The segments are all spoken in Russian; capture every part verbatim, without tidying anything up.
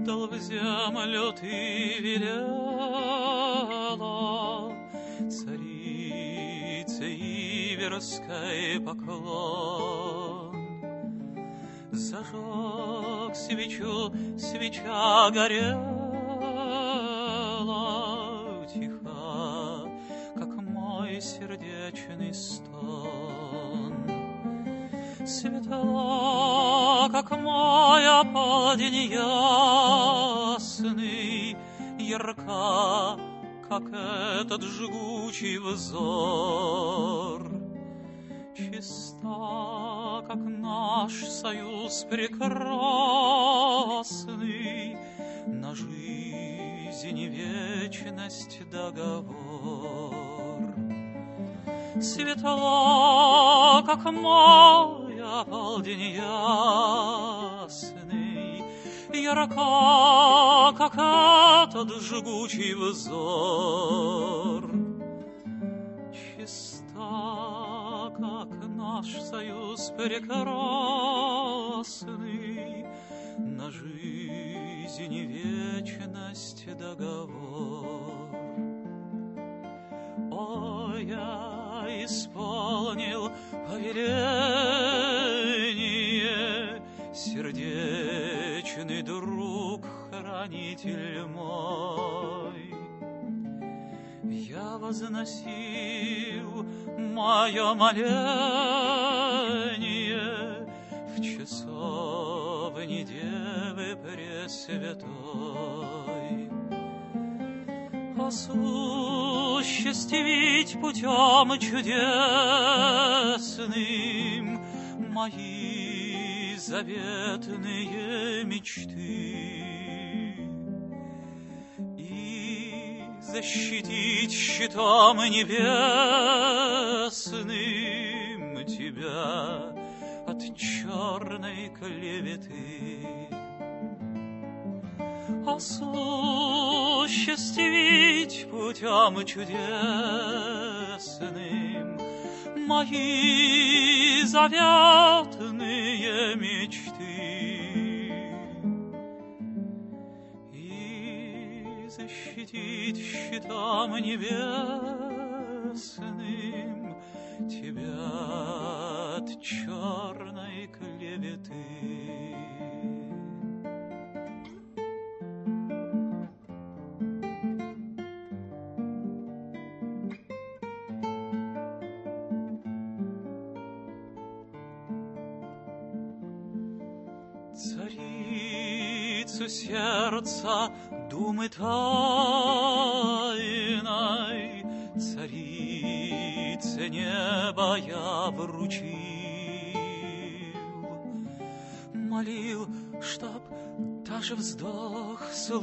Дал в землю ты велела царице Иверской поклон. Зажег свечу, свеча горела тихо, как мой сердечный стон. Светла, как моя полдень ясный, ярка, как этот жгучий взор. Чиста, как наш союз прекрасный, на жизнь и вечность договор. Светла, как моя полдень ясный, ярка, как этот жгучий взор. Чиста, как наш союз прекрасный, на жизнь и вечность договор. О, я исполнил повеление, сердечный друг, хранитель мой. Я возносил мое моление в часовне Девы Пресвятой. Осуществить путем чудесным мои заветные мечты и защитить щитом небесным тебя от черной клеветы. Осуществить путем чудесным мои заветные мечты и защитить щитом небесным тебя от черной клеветы. Царицу сердца думы тайной, царице неба я вручил. Молил, чтоб даже вздох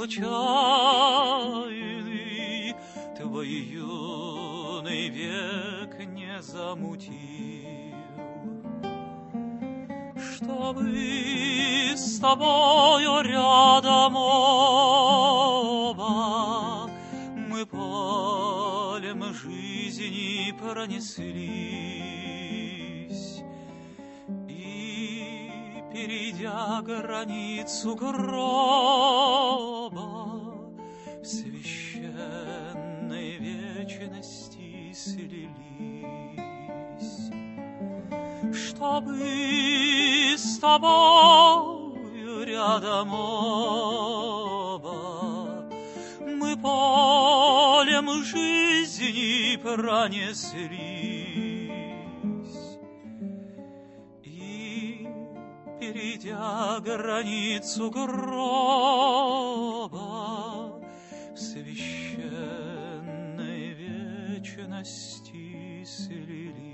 случайный твой юный век не замутил. Чтобы с тобою рядом оба мы полем жизни пронеслись и, перейдя границу гроба, в священной вечности слились. Чтобы с тобою рядом оба мы полем жизни пронеслись и, перейдя границу гроба, в священной вечности слились.